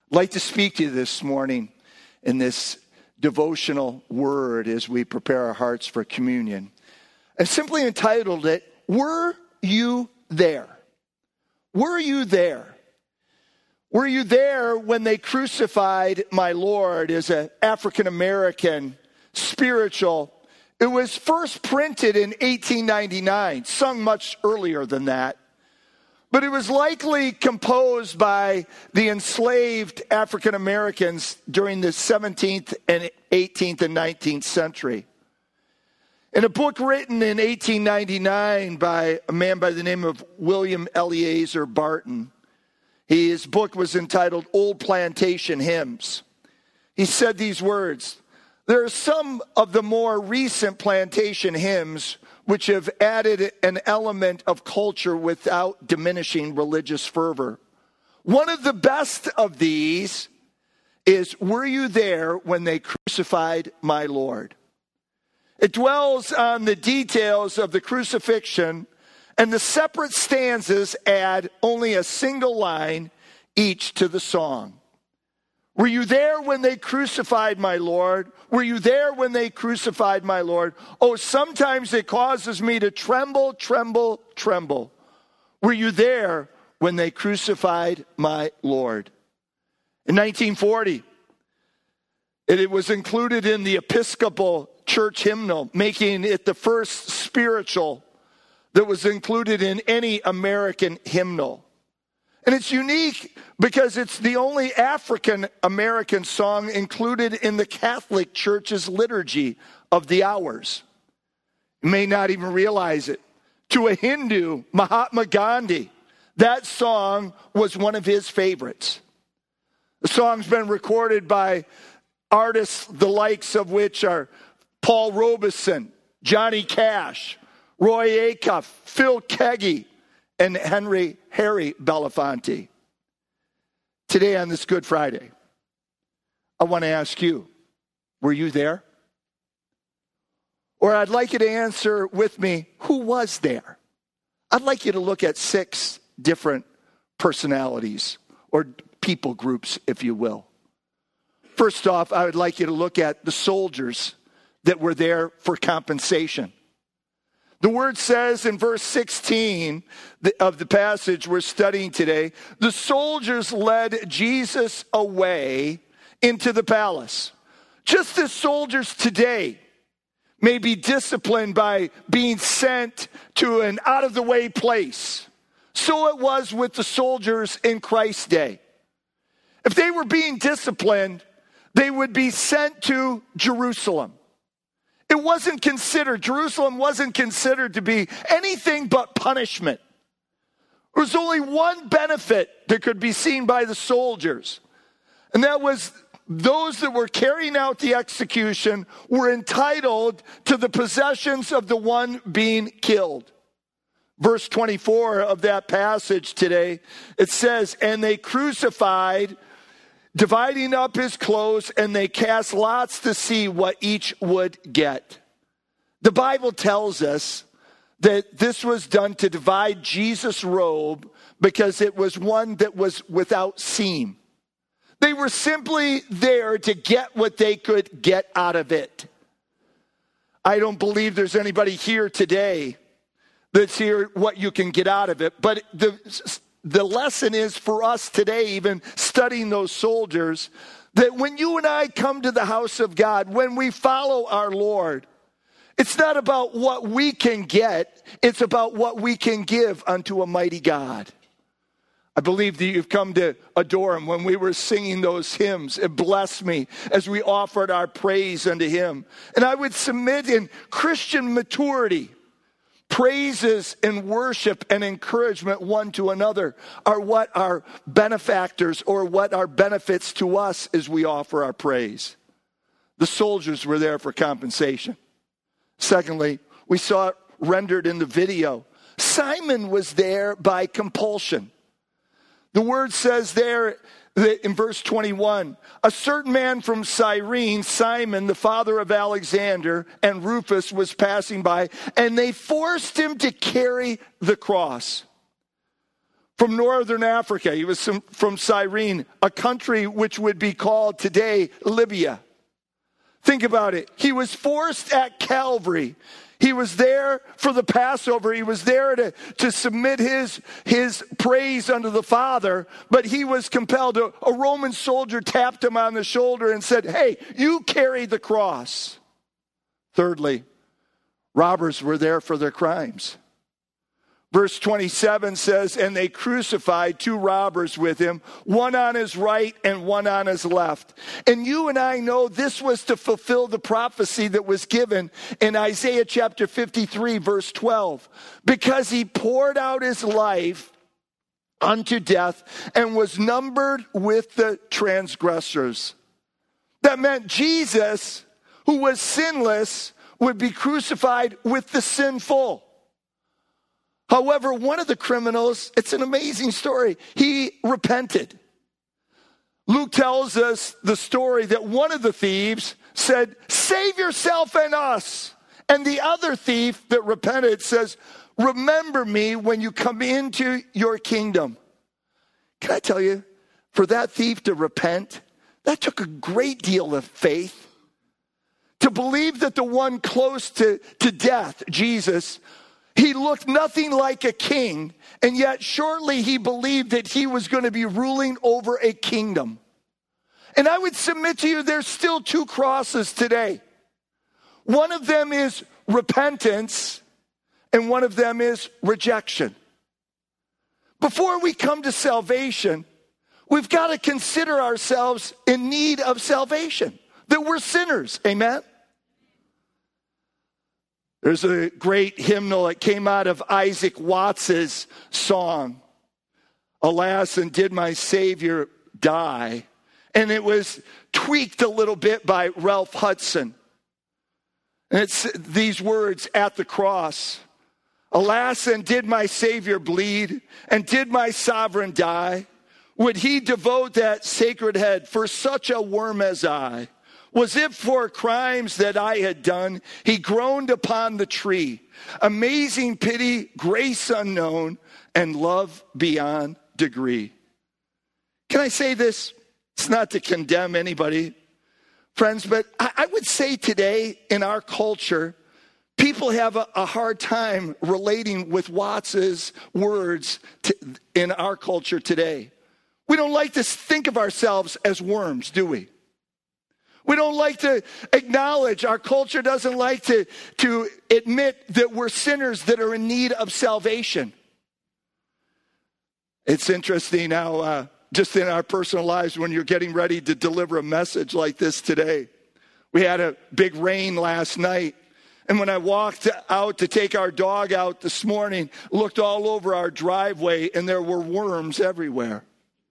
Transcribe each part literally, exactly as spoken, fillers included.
I'd like to speak to you this morning in this devotional word as we prepare our hearts for communion. I've simply entitled it, Were You There? Were you there? Were you there when they crucified my Lord as an African-American spiritual? It was first printed in eighteen ninety-nine, sung much earlier than that. But it was likely composed by the enslaved African Americans during the seventeenth and eighteenth and nineteenth century. In a book written in eighteen ninety-nine by a man by the name of William Eleazar Barton, his book was entitled Old Plantation Hymns. He said these words, "There are some of the more recent plantation hymns which have added an element of culture without diminishing religious fervor. One of the best of these is, Were you there when they crucified my Lord? It dwells on the details of the crucifixion, and the separate stanzas add only a single line each to the song. Were you there when they crucified my Lord? Were you there when they crucified my Lord? Oh, sometimes it causes me to tremble, tremble, tremble. Were you there when they crucified my Lord?" In nineteen forty, it was included in the Episcopal Church hymnal, making it the first spiritual that was included in any American hymnal. And it's unique because it's the only African-American song included in the Catholic Church's liturgy of the hours. You may not even realize it. To a Hindu, Mahatma Gandhi, that song was one of his favorites. The song's been recorded by artists the likes of which are Paul Robeson, Johnny Cash, Roy Acuff, Phil Keaggy, and Henry Harry Belafonte. Today on this Good Friday, I want to ask you, were you there? Or I'd like you to answer with me, who was there? I'd like you to look at six different personalities or people groups, if you will. First off, I would like you to look at the soldiers that were there for compensation. The word says in verse sixteen of the passage we're studying today, the soldiers led Jesus away into the palace. Just as soldiers today may be disciplined by being sent to an out-of-the-way place, so it was with the soldiers in Christ's day. If they were being disciplined, they would be sent to Jerusalem. It wasn't considered, Jerusalem wasn't considered to be anything but punishment. There was only one benefit that could be seen by the soldiers, and that was those that were carrying out the execution were entitled to the possessions of the one being killed. Verse twenty-four of that passage today, it says, "And they crucified, dividing up his clothes, and they cast lots to see what each would get." The Bible tells us that this was done to divide Jesus' robe because it was one that was without seam. They were simply there to get what they could get out of it. I don't believe there's anybody here today that's here what you can get out of it, but the The lesson is for us today, even studying those soldiers, that when you and I come to the house of God, when we follow our Lord, it's not about what we can get, it's about what we can give unto a mighty God. I believe that you've come to adore him. When we were singing those hymns, it blessed me as we offered our praise unto him. And I would submit in Christian maturity, praises and worship and encouragement one to another are what are benefactors or what are benefits to us as we offer our praise. The soldiers were there for compensation. Secondly, we saw it rendered in the video. Simon was there by compulsion. The word says there in verse twenty-one, a certain man from Cyrene, Simon, the father of Alexander, and Rufus was passing by, and they forced him to carry the cross. from northern Africa. He was from Cyrene, a country which would be called today Libya. Think about it. He was forced at Calvary. He was there for the Passover. He was there to, to submit his, his praise unto the Father, but he was compelled to, a Roman soldier tapped him on the shoulder and said, hey, you carry the cross. Thirdly, robbers were there for their crimes. Verse twenty-seven says, and they crucified two robbers with him, one on his right and one on his left. And you and I know this was to fulfill the prophecy that was given in Isaiah chapter fifty-three, verse twelve. Because he poured out his life unto death and was numbered with the transgressors. That meant Jesus, who was sinless, would be crucified with the sinful. However, one of the criminals, it's an amazing story, he repented. Luke tells us the story that one of the thieves said, save yourself and us. And the other thief that repented says, remember me when you come into your kingdom. Can I tell you, for that thief to repent, that took a great deal of faith. To believe that the one close to, to death, Jesus, he looked nothing like a king, and yet shortly he believed that he was going to be ruling over a kingdom. And I would submit to you, there's still two crosses today. One of them is repentance, and one of them is rejection. Before we come to salvation, we've got to consider ourselves in need of salvation, that we're sinners. Amen? There's a great hymnal that came out of Isaac Watts's song, Alas, and Did My Savior Die? And it was tweaked a little bit by Ralph Hudson. And it's these words, at the cross. Alas, and did my Savior bleed? And did my sovereign die? Would he devote that sacred head for such a worm as I? Was it for crimes that I had done? He groaned upon the tree. Amazing pity, grace unknown, and love beyond degree. Can I say this? It's not to condemn anybody, friends, but I would say today in our culture, people have a, a hard time relating with Watts's words to, in our culture today. We don't like to think of ourselves as worms, do we? We don't like to acknowledge, our culture doesn't like to, to admit that we're sinners that are in need of salvation. It's interesting how, uh, just in our personal lives, when you're getting ready to deliver a message like this today. We had a big rain last night. And when I walked out to take our dog out this morning, looked all over our driveway, and there were worms everywhere.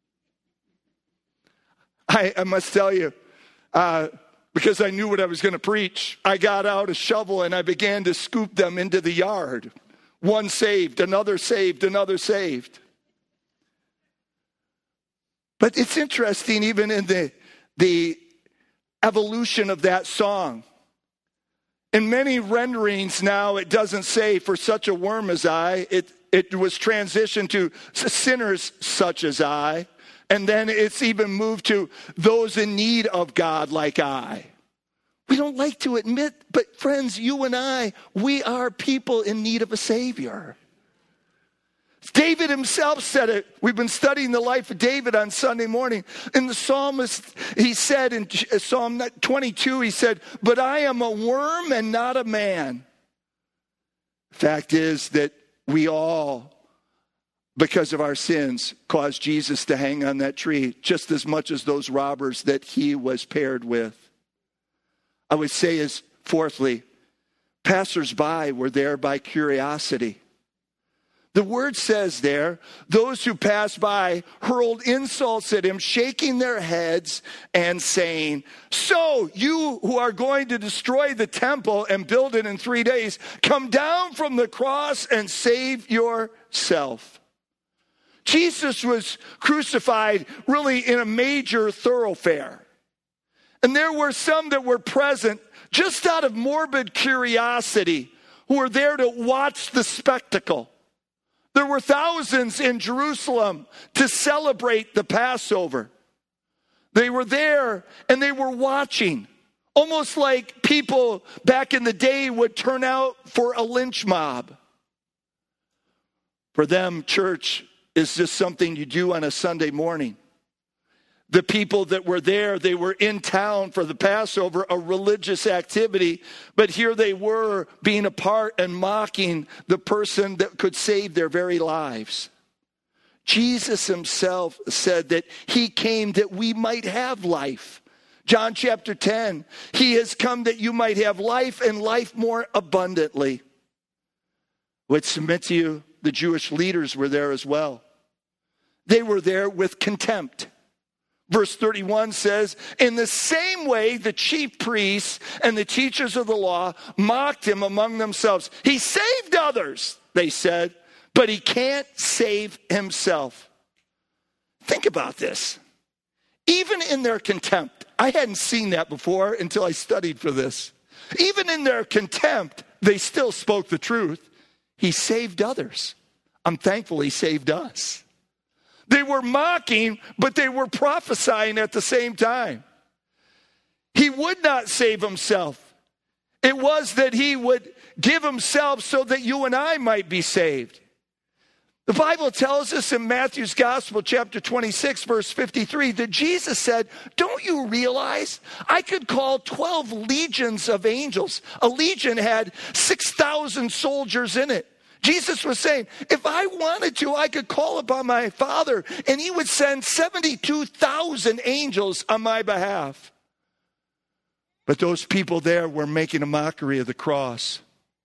I, I must tell you, Uh, because I knew what I was going to preach, I got out a shovel and I began to scoop them into the yard. One saved, another saved, another saved. But it's interesting, even in the, the evolution of that song. In many renderings now, it doesn't say, for such a worm as I. It, it was transitioned to sinners such as I. And then it's even moved to those in need of God like I. We don't like to admit, but friends, you and I, we are people in need of a Savior. David himself said it. We've been studying the life of David on Sunday morning. And the psalmist, he said in Psalm twenty-two, he said, but I am a worm and not a man. Fact is that we all, because of our sins, caused Jesus to hang on that tree just as much as those robbers that he was paired with. I would say is, fourthly, passersby were there by curiosity. The word says there, those who passed by hurled insults at him, shaking their heads and saying, so you who are going to destroy the temple and build it in three days, come down from the cross and save yourself. Jesus was crucified really in a major thoroughfare. And there were some that were present just out of morbid curiosity who were there to watch the spectacle. There were thousands in Jerusalem to celebrate the Passover. They were there and they were watching, almost like people back in the day would turn out for a lynch mob. For them, church is just something you do on a Sunday morning. The people that were there, they were in town for the Passover, a religious activity, but here they were being a part and mocking the person that could save their very lives. Jesus himself said that he came that we might have life. John chapter ten, he has come that you might have life and life more abundantly. I would submit to you, the Jewish leaders were there as well. They were there with contempt. Verse thirty-one says, in the same way the chief priests and the teachers of the law mocked him among themselves. He saved others, they said, but he can't save himself. Think about this. Even in their contempt, I hadn't seen that before until I studied for this. Even in their contempt, they still spoke the truth. He saved others. I'm thankful he saved us. They were mocking, but they were prophesying at the same time. He would not save himself. It was that he would give himself so that you and I might be saved. The Bible tells us in Matthew's Gospel, chapter twenty-six, verse fifty-three, that Jesus said, don't you realize I could call twelve legions of angels? A legion had six thousand soldiers in it. Jesus was saying, if I wanted to, I could call upon my Father and he would send seventy-two thousand angels on my behalf. But those people there were making a mockery of the cross.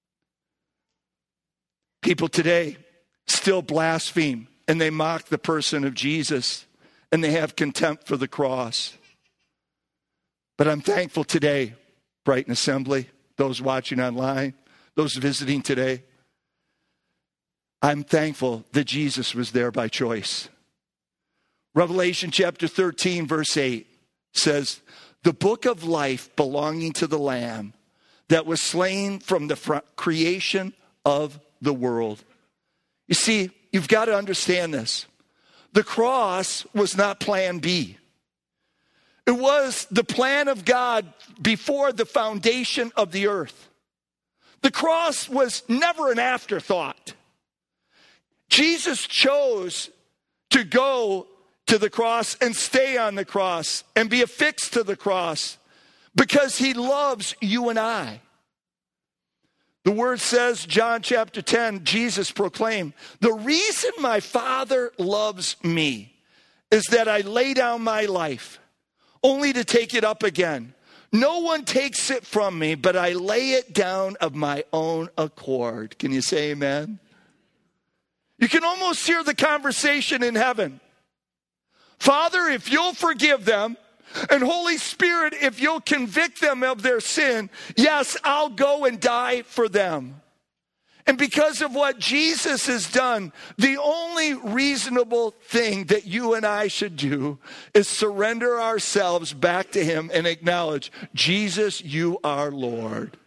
People today still blaspheme and they mock the person of Jesus and they have contempt for the cross. But I'm thankful today, Brighton Assembly, those watching online, those visiting today, I'm thankful that Jesus was there by choice. Revelation chapter thirteen, verse eight says, the book of life belonging to the Lamb that was slain from the creation of the world. You see, you've got to understand this. The cross was not plan B. It was the plan of God before the foundation of the earth. The cross was never an afterthought. Jesus chose to go to the cross and stay on the cross and be affixed to the cross because he loves you and I. The word says, John chapter ten, Jesus proclaimed, the reason my Father loves me is that I lay down my life only to take it up again. No one takes it from me, but I lay it down of my own accord. Can you say amen? You can almost hear the conversation in heaven. Father, if you'll forgive them, and Holy Spirit, if you'll convict them of their sin, yes, I'll go and die for them. And because of what Jesus has done, the only reasonable thing that you and I should do is surrender ourselves back to him and acknowledge, Jesus, you are Lord.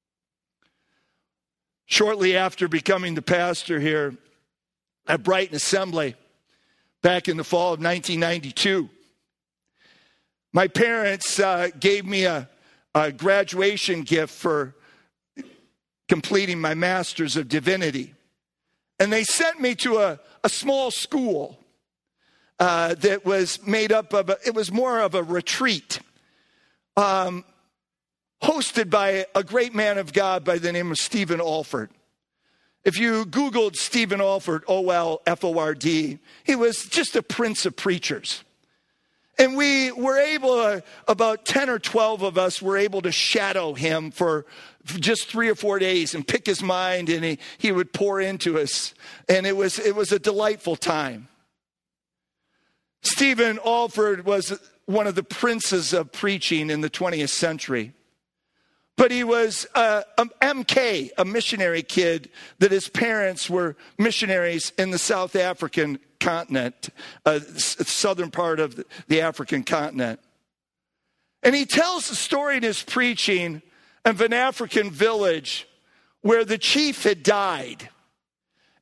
Shortly after becoming the pastor here at Brighton Assembly, back in the fall of nineteen ninety-two, my parents uh, gave me a, a graduation gift for completing my Master's of Divinity. And they sent me to a, a small school uh, that was made up of, a, it was more of a retreat, um, hosted by a great man of God by the name of Stephen Alford. If you Googled Stephen Alford, O L F O R D, he was just a prince of preachers. And we were able, uh, about ten or twelve of us were able to shadow him for just three or four days and pick his mind, and he, he would pour into us. And it was, it was a delightful time. Stephen Alford was one of the princes of preaching in the twentieth century. But he was uh, an M K, a missionary kid, that his parents were missionaries in the South African continent, uh, southern part of the African continent. And he tells the story in his preaching of an African village where the chief had died.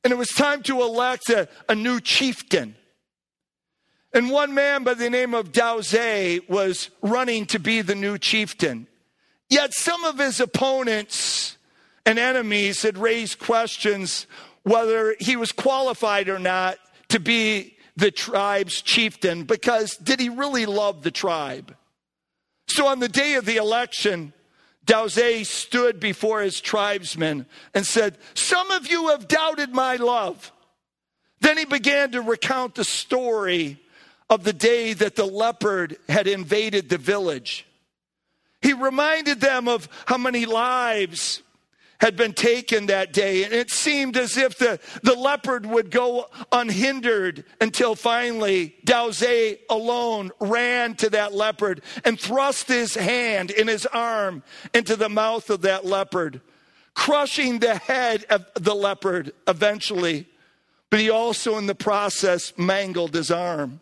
And it was time to elect a, a new chieftain. And one man by the name of Dauzé was running to be the new chieftain. Yet some of his opponents and enemies had raised questions whether he was qualified or not to be the tribe's chieftain, because did he really love the tribe? So on the day of the election, Dauzé stood before his tribesmen and said, "Some of you have doubted my love." Then he began to recount the story of the day that the leopard had invaded the village. He reminded them of how many lives had been taken that day. And it seemed as if the, the leopard would go unhindered until finally Dauzé alone ran to that leopard and thrust his hand in his arm into the mouth of that leopard, crushing the head of the leopard eventually. But he also in the process mangled his arm.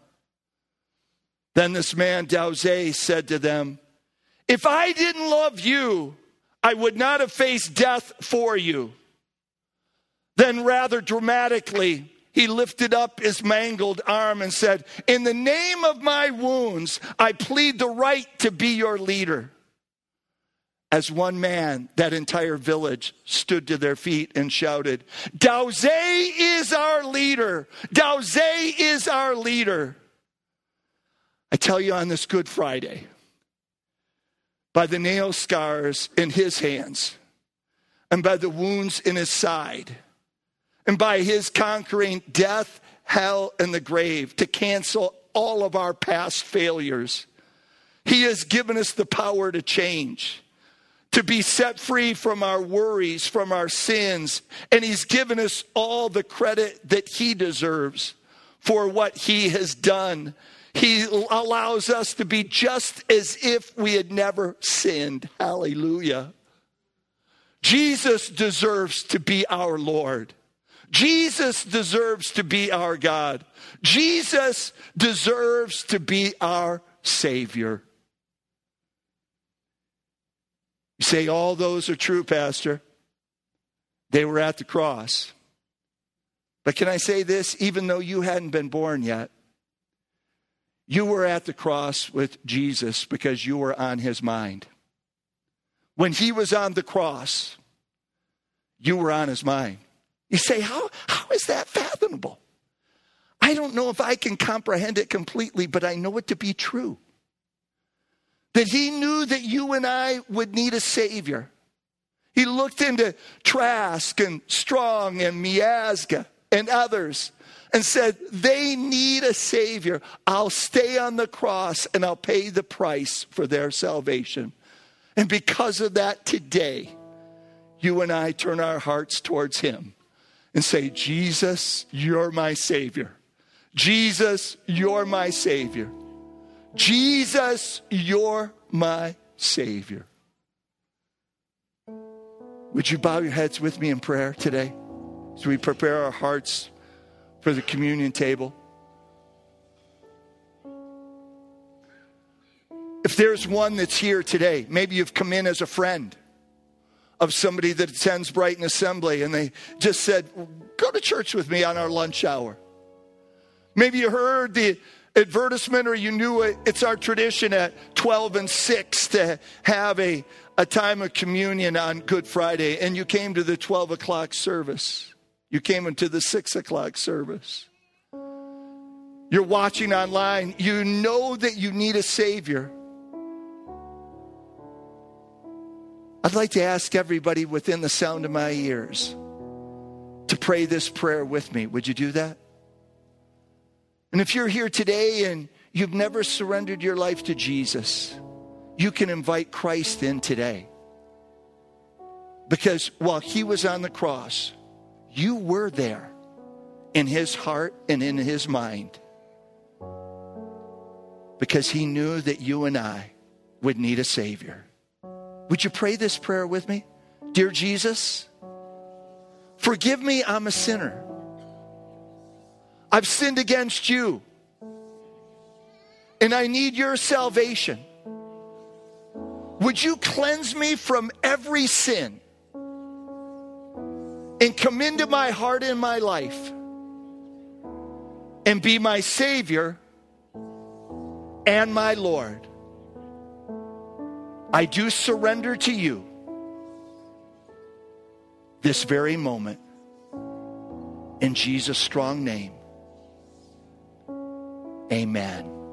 Then this man Dauzé said to them, "If I didn't love you, I would not have faced death for you." Then rather dramatically, he lifted up his mangled arm and said, "In the name of my wounds, I plead the right to be your leader." As one man, that entire village stood to their feet and shouted, "Dauzé is our leader! Dauzé is our leader!" I tell you, on this Good Friday, by the nail scars in his hands, and by the wounds in his side, and by his conquering death, hell, and the grave to cancel all of our past failures, he has given us the power to change, to be set free from our worries, from our sins, and he's given us all the credit that he deserves for what he has done. He allows us to be just as if we had never sinned. Hallelujah. Jesus deserves to be our Lord. Jesus deserves to be our God. Jesus deserves to be our Savior. You say, all those are true, Pastor. They were at the cross. But can I say this? Even though you hadn't been born yet, you were at the cross with Jesus because you were on his mind. When he was on the cross, you were on his mind. You say, how, how is that fathomable? I don't know if I can comprehend it completely, but I know it to be true. That he knew that you and I would need a Savior. He looked into Trask and Strong and Miazga and others and said, they need a Savior. I'll stay on the cross and I'll pay the price for their salvation. And because of that, today, you and I turn our hearts towards him and say, Jesus, you're my Savior. Jesus, you're my Savior. Jesus, you're my Savior. Would you bow your heads with me in prayer today as we prepare our hearts for the communion table? If there's one that's here today, maybe you've come in as a friend of somebody that attends Brighton Assembly and they just said, go to church with me on our lunch hour. Maybe you heard the advertisement or you knew it. It's our tradition at twelve and six to have a, a time of communion on Good Friday, and you came to the twelve o'clock service. You came into the six o'clock service. You're watching online. You know that you need a Savior. I'd like to ask everybody within the sound of my ears to pray this prayer with me. Would you do that? And if you're here today and you've never surrendered your life to Jesus, you can invite Christ in today. Because while he was on the cross, you were there in his heart and in his mind. Because he knew that you and I would need a Savior. Would you pray this prayer with me? Dear Jesus, forgive me, I'm a sinner. I've sinned against you. And I need your salvation. Would you cleanse me from every sin? and come into my heart and my life and be my Savior and my Lord. I do surrender to you this very moment. In Jesus' strong name, amen.